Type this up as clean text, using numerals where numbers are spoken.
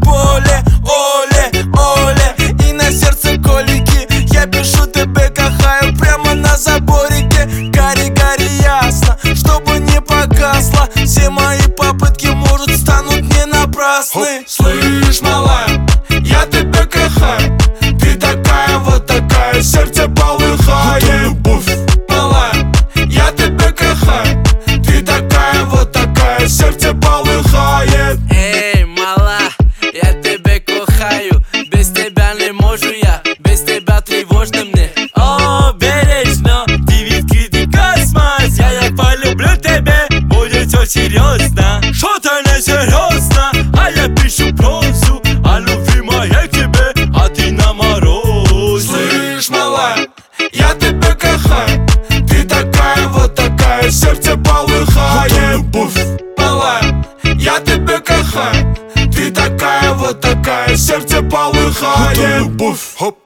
поле, Оле, Оле, и на сердце колики. Я пишу тебе кохаю прямо на заборике. Гори, гори ясно, чтобы не погасло. Все мои попытки, может, станут не напрасны. Слышь, малая, я тебя кохаю. Ты такая, вот такая, сердце полыхает. Любовь, малая, я тебя кохаю. Ты такая, вот такая, сердце полыхает. Эй, мала, я тебя кохаю. Без тебя не можу я, без тебя тревожно мне. О, бережно, девитки, ты космос. Я так полюблю тебя, будет все серьезно. Что-то не серьезно, а я пишу прозу о любви моей к тебе, а ты на морозе. Слышь, малая, я тебя кохаю. Ты такая, вот такая, сердце полыхает. Любовь, малая, я тебя кохаю. Ты такая, вот такая, сердце полыхает. Любовь, хоп.